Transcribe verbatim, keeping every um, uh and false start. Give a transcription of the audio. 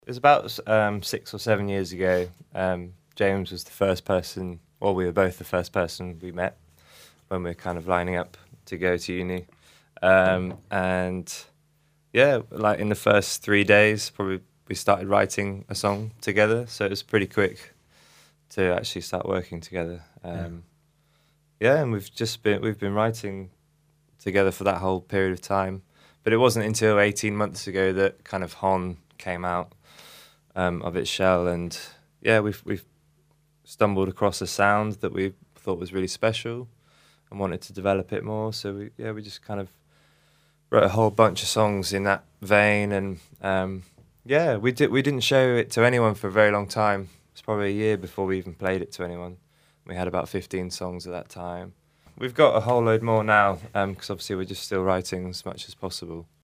It was about um, six or seven years ago. Um, James was the first person, well, we were both the first person we met when we were kind of lining up to go to uni. Um, and yeah, like in the first three days, probably we started writing a song together. So it was pretty quick to actually start working together. Um, yeah. yeah, and we've just been we've been writing together for that whole period of time. But it wasn't until eighteen months ago that kind of Hon came out um, of its shell, and yeah, we've we've stumbled across a sound that we thought was really special and wanted to develop it more. So we yeah we just kind of wrote a whole bunch of songs in that vein, and um, yeah, we did we didn't show it to anyone for a very long time. It was probably a year before we even played it to anyone. We had about fifteen songs at that time. We've got a whole load more now, because um, obviously we're just still writing as much as possible.